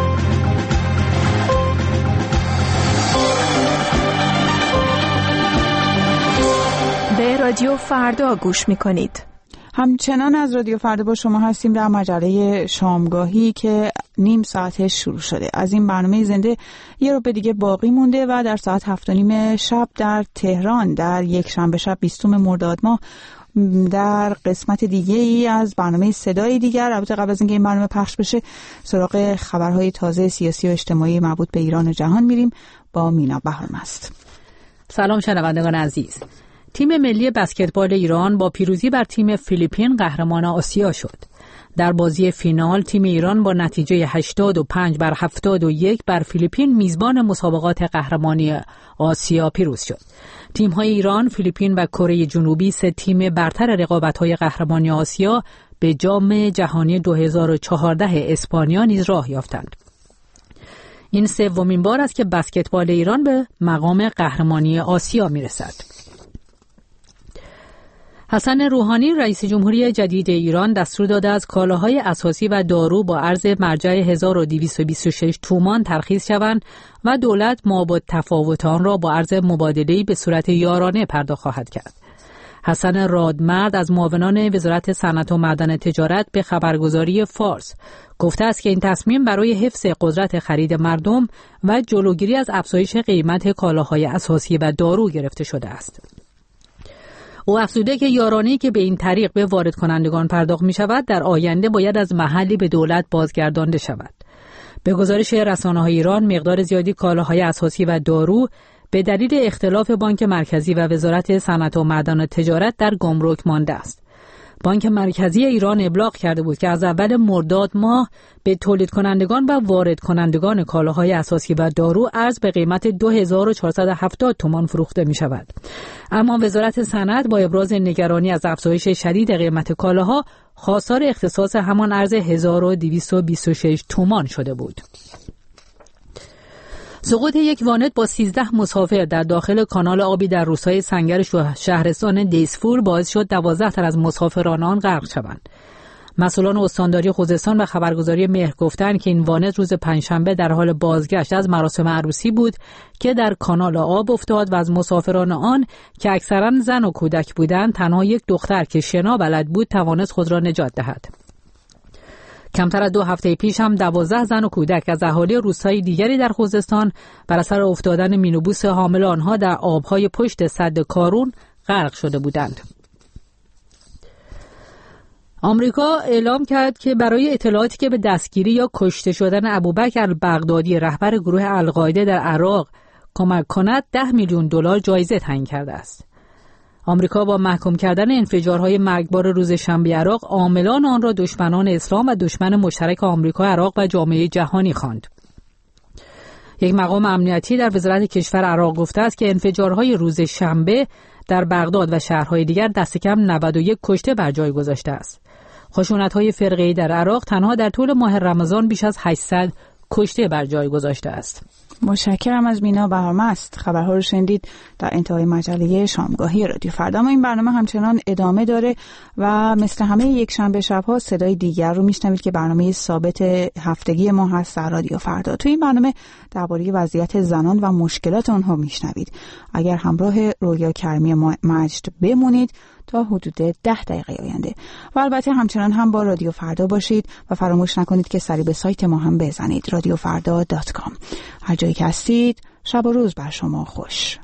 Speaker 16: به رادیو فردا گوش می‌کنید.
Speaker 1: همچنان از رادیو فردا با شما هستیم در مجله شامگاهی که نیم ساعتش شروع شده. از این برنامه زنده یه رو به دیگه باقی مونده و در ساعت 7:30 شب در تهران در یک شنبه شب 20 مرداد ماه در قسمت دیگه ای از برنامه صدای دیگر. البته قبل از اینکه این برنامه پخش بشه سراغ خبرهای تازه سیاسی و اجتماعی مربوط به ایران و جهان میریم با مینا بهارمست.
Speaker 17: سلام شنوندگان عزیز. تیم ملی بسکتبال ایران با پیروزی بر تیم فیلیپین قهرمان آسیا شد. در بازی فینال تیم ایران با نتیجه 85-71 بر فیلیپین میزبان مسابقات قهرمانی آسیا پیروز شد. تیم‌های ایران، فیلیپین و کره جنوبی 3 تیم برتر رقابت‌های قهرمانی آسیا به جام جهانی 2014 اسپانیا نیز راه یافتند. این 3مین بار است که بسکتبال ایران به مقام قهرمانی آسیا می‌رسد. حسن روحانی رئیس جمهوری جدید ایران دستور داده از کالاهای اساسی و دارو با ارز مرجع 1226 تومان ترخیص شوند و دولت مابعد تفاوت آن را با ارز مبادله‌ای به صورت یارانه پرداخت خواهد کرد. حسن رادمرد از معاونان وزارت صنعت و معدن تجارت به خبرگزاری فارس گفته است که این تصمیم برای حفظ قدرت خرید مردم و جلوگیری از افزایش قیمت کالاهای اساسی و دارو گرفته شده است. او افزوده که یارانه‌ای که به این طریق به وارد کنندگان پرداخت می شود در آینده باید از محلی به دولت بازگردانده شود. به گزارش رسانه‌های ایران مقدار زیادی کالاهای اساسی و دارو به دلیل اختلاف بانک مرکزی و وزارت صنعت و معدن و تجارت در گمرک مانده است. بانک مرکزی ایران ابلاغ کرده بود که از اول مرداد ماه به تولید کنندگان و وارد کنندگان کالاهای اساسی و دارو ارز به قیمت 2470 تومان فروخته می شود. اما وزارت صنعت با ابراز نگرانی از افزایش شدید قیمت کالاها خواستار اختصاص همان ارز 1226 تومان شده بود. سقوط یک وانت با 13 مسافر در داخل کانال آبی در روستای سنگر شهرستان دیسفور باعث شد 12 تن از مسافران آن غرق شوند. مسئولان استانداری خوزستان و خبرگزاری مهر گفتند که این وانت روز پنجشنبه در حال بازگشت از مراسم عروسی بود که در کانال آب افتاد و از مسافران آن که اکثرا زن و کودک بودند تنها یک دختر که شنا بلد بود توانست خود را نجات دهد. کمتر از 2 هفته پیش هم 12 زن و کودک از اهالی روستای دیگری در خوزستان بر اثر افتادن مینیبوس حامل آنها در آبهای پشت سد کارون غرق شده بودند. آمریکا اعلام کرد که برای اطلاعاتی که به دستگیری یا کشته شدن ابوبکر البغدادی رهبر گروه القاعده در عراق کمک کند $10 میلیون جایزه تعیین کرده است. آمریکا با محکوم کردن انفجارهای مرگبار روز شنبه عراق عاملان آن را دشمنان اسلام و دشمن مشترک آمریکا، عراق و جامعه جهانی خواند. یک مقام امنیتی در وزارت کشور عراق گفته است که انفجارهای روز شنبه در بغداد و شهرهای دیگر دست کم 91 کشته بر جای گذاشته است. خشونت‌های فرقه‌ای در عراق تنها در طول ماه رمضان بیش از 800 کشته بر جای گذاشته است.
Speaker 1: متشکرم از مینا بهارمست. خبرها رو شنیدید در انتهای مجله شامگاهی رادیو فردا. اما این برنامه همچنان ادامه داره و مثل همه یک شنبه شب‌ها صدای دیگر رو میشنوید که برنامه ثابت هفتگی ما هست در رادیو فردا. تو این برنامه درباره وضعیت زنان و مشکلات اونها میشنوید. اگر همراه رویا کریمی مجد بمونید تا حدود 10 دقیقه آینده و البته همچنان هم با رادیو فردا باشید و فراموش نکنید که سری به سایت ما هم بزنید radiofarda.com. هر جایی که هستید شب و روز بر شما خوش.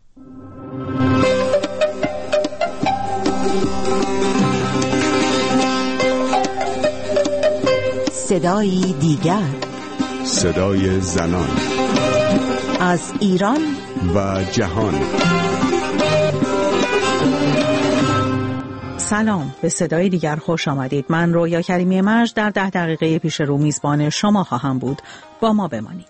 Speaker 18: صدای دیگر،
Speaker 19: صدای زنان
Speaker 18: از ایران
Speaker 19: و جهان.
Speaker 17: سلام، به صدای دیگر خوش آمدید. من رویا کریمی مجد در 10 دقیقه پیش رو میزبان شما خواهم بود. با ما بمانید.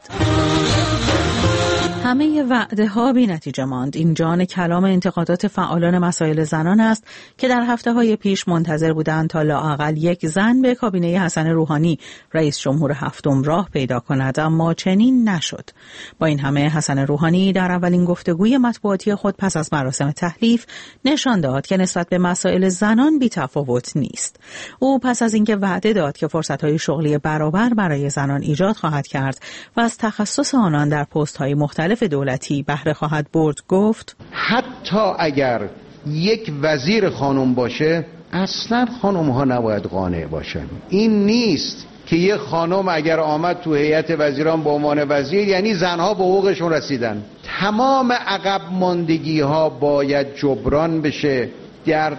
Speaker 17: همه وعده ها بی نتیجه ماند. این جان کلام انتقادات فعالان مسائل زنان است که در هفته های پیش منتظر بودند تا لااقل یک زن به کابینه حسن روحانی رئیس جمهور هفتم راه پیدا کند، اما چنین نشد. با این همه حسن روحانی در اولین گفتگوی مطبوعاتی خود پس از مراسم تحلیف نشان داد که نسبت به مسائل زنان بی تفاوت نیست. او پس از اینکه وعده داد که فرصت‌های شغلی برابر برای زنان ایجاد خواهد کرد و از تخصص آنان در پست‌های مختلف دولتی بهره خواهد برد، گفت
Speaker 20: حتی اگر یک وزیر خانم باشه اصلا خانم ها نباید قانع باشن. این نیست که یک خانم اگر آمد تو هیئت وزیران به عنوان وزیر یعنی زنها به حقوقشون رسیدن. تمام عقب ماندگی ها باید جبران بشه در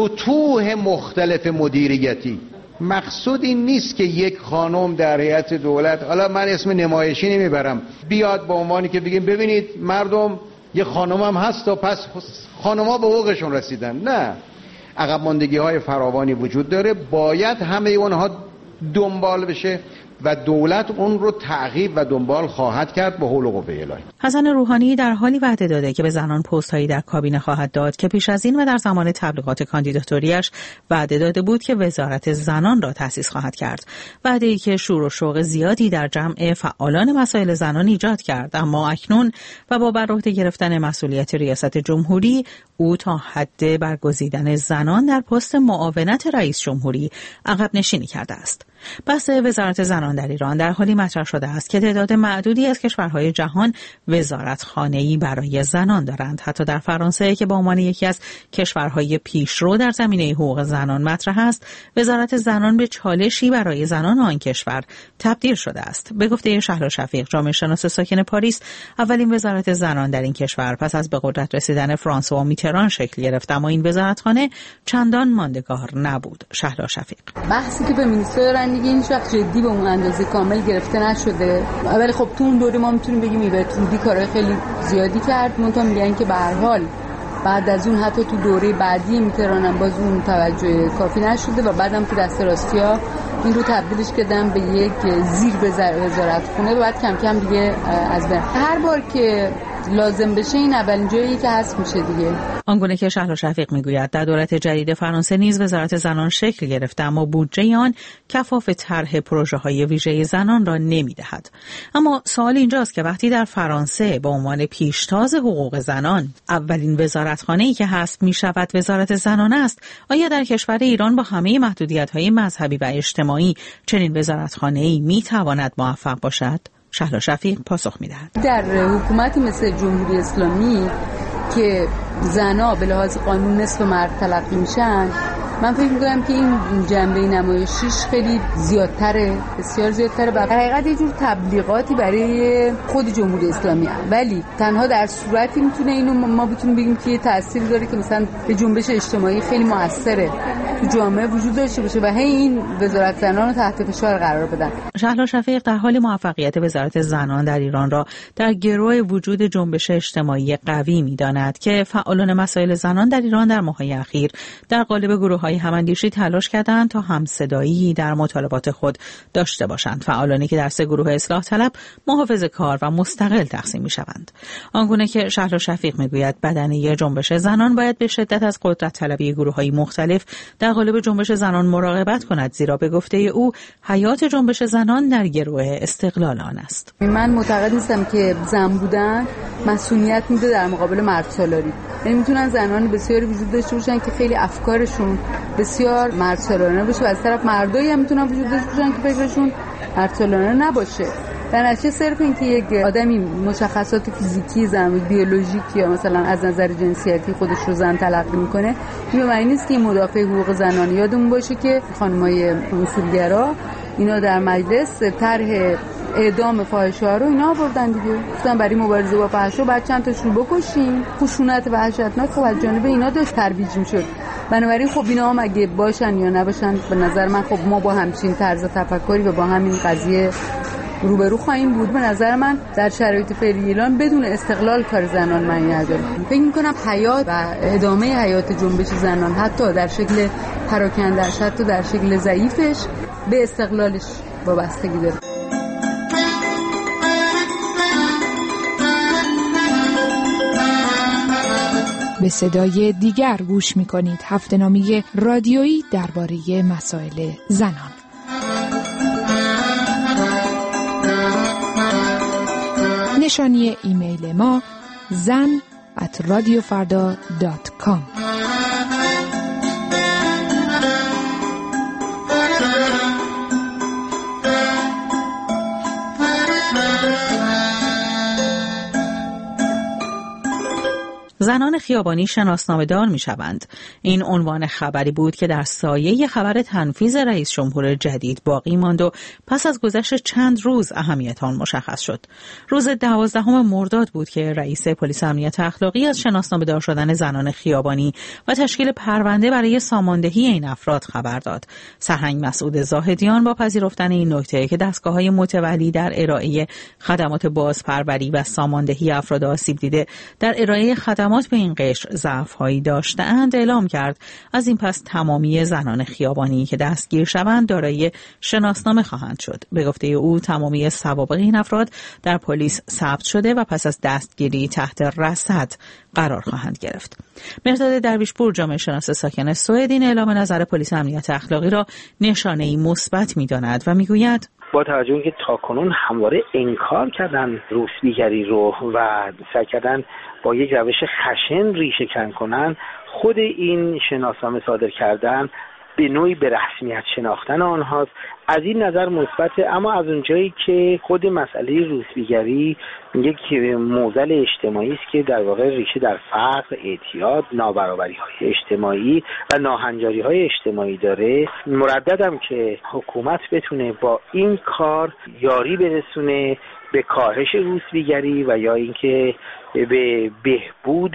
Speaker 20: سطوح مختلف مدیریتی. مقصود این نیست که یک خانم در هیئت دولت، حالا من اسم نمایشی نمیبرم، بیاد به عنوانی که بگیم ببینید مردم یه خانم هم هست و پس خانم‌ها به حقوقشون رسیدن. نه، عقب ماندگی های فراوانی وجود داره، باید همه اونها دنبال بشه و دولت اون رو تعقیب و دنبال خواهد کرد به حول و قوه الهی.
Speaker 17: حسن روحانی در حالی وعده داده که به زنان پست‌هایی در کابینه خواهد داد که پیش از این و در زمان تبلیغات کاندیداتوریش وعده داده بود که وزارت زنان را تأسیس خواهد کرد. وعده‌ای که شور و شوق زیادی در جمع فعالان مسائل زنان ایجاد کرد، اما اکنون و با بر عهده گرفتن مسئولیت ریاست جمهوری او تا حد برگزیدن زنان در پست معاونت رئیس جمهوری عقب نشینی کرده است. بحث وزارت زنان در ایران در حالی مطرح شده است که تعداد معدودی از کشورهای جهان وزارتخانه‌ای برای زنان دارند. حتی در فرانسه که به عنوان یکی از کشورهای پیشرو در زمینه حقوق زنان مطرح است، وزارت زنان به چالشی برای زنان آن کشور تبدیل شده است. به گفته شهلا شفیق، جامعه شناس ساکن پاریس، اولین وزارت زنان در این کشور پس از به قدرت رسیدن فرانسوا میتران شکل گرفت، اما این وزارتخانه چندان ماندگار نبود. شهلا شفیق:
Speaker 21: بحثی که فمینیست‌ها دارن دیگه هیچ وقت جدی به اون اندازه کامل گرفته نشده، ولی خب تو اون دوره ما میتونیم بگیم ایبرترودی کارهای خیلی زیادی کرد. منتها میگن که به هر حال بعد از اون حتی تو دوره بعدی میترانم باز اون توجه کافی نشده و بعدم که دست راستیا این رو تبدیلش کردن به یک زیر وزارتخونه و بعد کم کم دیگه از بین. هر بار که لازم بشه این اولین جایی که هست میشه دیگه.
Speaker 17: آنگونه که شهلا شفیق میگوید در دولت جدید فرانسه نیز وزارت زنان شکل گرفته، اما بودجه آن کفاف طرح پروژه‌های ویژه زنان را نمیدهد. اما سوال اینجاست که وقتی در فرانسه به عنوان پیشتاز حقوق زنان اولین وزارتخانه‌ای که هست میشود وزارت زنان است، آیا در کشور ایران با همه محدودیت‌های مذهبی و اجتماعی چنین وزارتخانه‌ای میتواند موفق باشد؟ شهلا شفیق پاسخ می‌دهد.
Speaker 21: در حکومتی مثل جمهوری اسلامی که زن‌ها به لحاظ قانون نصف مرد تلقی میشن، من فکر می‌کنم که این جنبه نمایشیش خیلی زیادتره، بسیار زیادتره و حقیقت یه جور تبلیغاتی برای خود جمهوری اسلامی هست. ولی تنها در صورتی میتونه اینو ما بتونیم بگیم که تأثیر داره که مثلا به جنبش اجتماعی خیلی موثره تو جامعه وجود داشته باشه و هی این وزارت زنان رو تحت فشار قرار بدن.
Speaker 17: شهلا شفیق در حال موفقیت وزارت زنان در ایران را در گرو وجود جنبش اجتماعی قوی می‌داند که فعالان مسائل زنان در ایران در ماه‌های اخیر در قالب گروه‌های
Speaker 2: گروه‌های هم‌اندیشی تلاش کردند تا همصدایی در مطالبات خود داشته باشند. فعالانی که در 3 گروه اصلاح طلب، محافظه‌کار و مستقل تقسیم می‌شوند. آنگونه که شهلا شفیق می‌گوید بدنه جنبش زنان باید به شدت از قدرت طلبی گروه‌های مختلف در قالب جنبش زنان مراقبت کند، زیرا به گفته او حیات جنبش زنان در گروه استقلال آن است.
Speaker 21: من معتقد نیستم که زن بودن مسئولیت میده در مقابل مرد سالاری. یعنی میتونن زنان بسیاری وجود داشته باشن که خیلی افکارشون بسیار مرد سالارانه باشه و از طرف مردایی هم میتونن وجود داشته باشن که فکرشون مرد سالارانه نباشه. در نتیجه صرف این که یک آدمی مشخصات فیزیکی زن و بیولوژیکی یا مثلا از نظر جنسیتی خودش رو زن تلقی میکنه، این معنی نیست که مدافع حقوق زنان. یادمون باشه که خانمای اصولگرا اینا در مجلس طرح اعدام فاحشه‌ها رو اینا آوردن دیگه، گفتن برای مبارزه با فحشا بعد چند تاشون بکشیم. خشونت وحشتناک خب از جانب اینا داشت ترویج میشد. بنابراین خب اینا هم اگه باشن یا نباشن، به نظر من خب ما با همچین طرز تفکری و با همین قضیه روبرو خواهیم بود. به نظر من در شرایط فعلی ایران بدون استقلال کار زنان معنی نداره. فکر می‌کنم حیات و ادامه حیات جنبش زنان حتی در شکل پراکنده‌اش، حتی در شکل ضعیفش، به استقلالش وابستگی داره.
Speaker 4: به صدای دیگر گوش می‌کنید، هفته‌نامه رادیویی درباره مسائل زنان. نشانی ایمیل ما zan@radiofarda.com.
Speaker 2: زنان خیابانی شناسنامه‌دار می‌شوند. این عنوان خبری بود که در سایه خبر تنفیذ رئیس جمهور جدید باقی ماند و پس از گذشت چند روز اهمیت آن مشخص شد. روز 12 مرداد بود که رئیس پلیس امنیت اخلاقی از شناسنامه‌دار شدن زنان خیابانی و تشکیل پرونده برای ساماندهی این افراد خبر داد. سرهنگ مسعود زاهدیان با پذیرفتن این نکته که دستگاه‌های متولی در ارائه خدمات بازپروری و ساماندهی افراد آسیب دیده در ارائه خدمات به این قشر ضعف‌هایی داشته‌اند، اعلام کرد از این پس تمامی زنان خیابانی که دستگیر شوند دارای شناسنامه خواهند شد. به گفته او تمامی سوابق این افراد در پلیس ثبت شده و پس از دستگیری تحت رصد قرار خواهند گرفت. مهرداد درویشپور، جامعه شناس ساکن سوئد، این اعلام نظر پلیس امنیت اخلاقی را نشانه‌ای مثبت می‌داند و می‌گوید
Speaker 22: با توجه به اینکه تاکنون همواره انکار کردن روسبیگری رو و سعی کردن با یک روش خشن ریشه کن کنن، خود این شناسنامه صادر کردن به نوعی به رسمیت شناختن آنهاست. از این نظر مثبته، اما از اونجایی که خود مسئله روسبیگری یک معضل اجتماعی است که در واقع ریشه در فقر، اعتیاد، نابرابری‌های اجتماعی و ناهنجاری‌های اجتماعی داره، مرددم که حکومت بتونه با این کار یاری برسونه به کاهش روسبیگری و یا اینکه به بهبود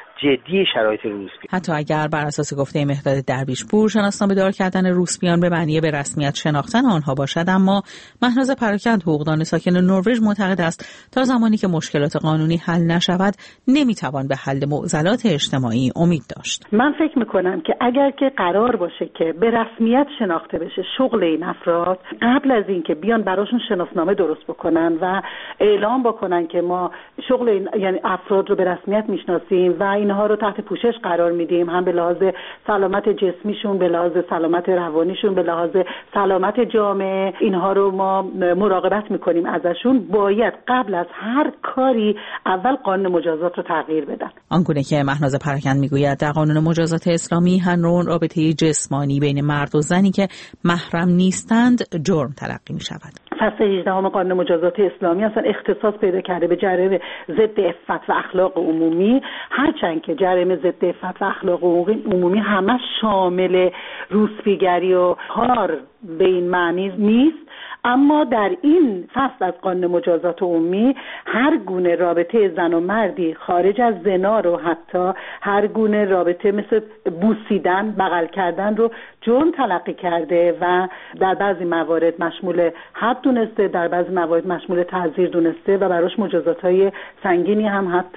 Speaker 22: جدی شرایط روسبی.
Speaker 2: حتی اگر بر اساس گفته مهرداد درویشپور شناسنامه‌دار کردن روسبیان به معنی به رسمیت شناختن آنها باشد، اما مهناز پراکند، حقوقدان ساکن نروژ، معتقد است تا زمانی که مشکلات قانونی حل نشود نمیتوان به حل معضلات اجتماعی امید داشت.
Speaker 23: من فکر میکنم که اگر که قرار باشه که به رسمیت شناخته بشه شغل این افراد، قبل از اینکه بیان براشون شناسنامه درست بکنن و اعلام بکنن که ما شغل این یعنی افراد رو به رسمیت میشناسیم و اینها رو تحت پوشش قرار میدیم، هم به لحاظ سلامت جسمیشون، به لحاظ سلامت روانیشون، به لحاظ سلامت جامعه، اینها رو ما مراقبت میکنیم ازشون، باید قبل از هر کاری اول قانون مجازات رو تغییر بدن.
Speaker 2: آنگونه که مهناز پراکند میگوید در قانون مجازات اسلامی هر نوع رابطه جسمانی بین مرد و زنی که محرم نیستند جرم تلقی میشود.
Speaker 23: فصل 18 قانون مجازات اسلامی اصلا اختصاص پیدا کرده به جرم ضد عفت و اخلاق عمومی، هرچند که جرم ضد عفت و اخلاق عمومی همه شامل روسبیگری و کار به این معنی نیست، اما در این فصل از قانون مجازات عمومی هر گونه رابطه زن و مردی خارج از زنا رو، حتی هر گونه رابطه مثل بوسیدن، بغل کردن رو جرم تلقی کرده و در بعضی موارد مشمول حد دونسته، در بعضی موارد مشمول تعزیر دونسته و براش مجازات‌های سنگینی هم حتی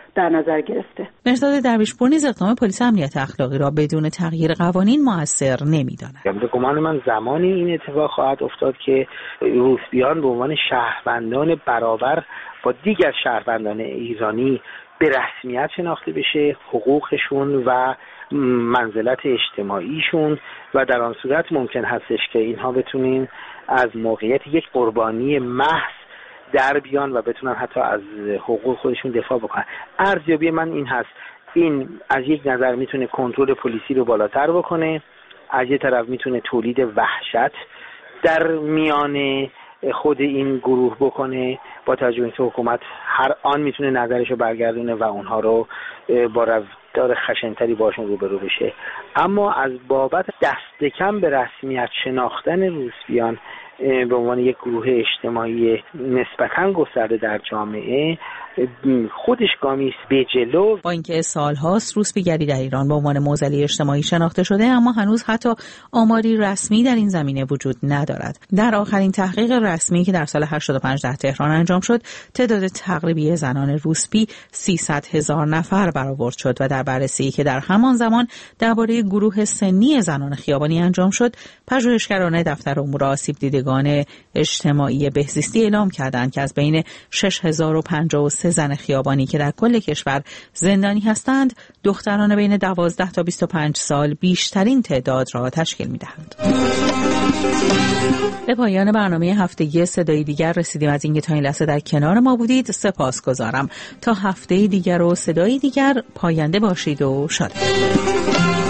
Speaker 23: در نظر گرفته.
Speaker 2: مرداد درویشپور نیز اقدام پلیس امنیت اخلاقی را بدون تغییر قوانین مؤثر نمی‌داند.
Speaker 22: به گمان من زمانی این اتفاق خواهد افتاد که روسپیان به عنوان شهروندان برابر با دیگر شهروندان ایرانی به رسمیت شناخته بشه، حقوقشون و منزلت اجتماعیشون، و در آن صورت ممکن هستش که اینها بتونین از موقعیت یک قربانی محض در بیان و بتونن حتی از حقوق خودشون دفاع بکنن. ارزیابی من این هست، این از یک نظر میتونه کنترل پلیسی رو بالاتر بکنه، از یک طرف میتونه تولید وحشت در میان خود این گروه بکنه، با توجه به اینکه حکومت هر آن میتونه نظرشو برگردونه و اونها رو با رفتار خشنتری باشون روبرو بشه. اما از بابت دست کم به رسمیت شناختن روسپیان به عنوان یک گروه اجتماعی نسبتاً گسترده در جامعه خودش گامی است به جلو.
Speaker 2: با اینکه سال‌هاست روسپیگری در ایران به عنوان معضل اجتماعی شناخته شده، اما هنوز حتی آماری رسمی در این زمینه وجود ندارد. در آخرین تحقیق رسمی که در سال 85 در تهران انجام شد، تعداد تقریبی زنان روسپی 300,000 نفر برآورد شد و در بررسی که در همان زمان درباره گروه سنی زنان خیابانی انجام شد، پژوهشگران دفتر امور آسیب دیدگان اجتماعی بهزیستی اعلام کردند که از بین 6053 زن خیابانی که در کل کشور زندانی هستند، دختران بین 12 تا 25 سال بیشترین تعداد را تشکیل می‌دهند. به پایان برنامه هفتگی صدای دیگر رسیدیم. از اینکه تا این لحظه در کنار ما بودید سپاسگزارم. تا هفته دیگر و صدای دیگر، پاینده باشید و شاد.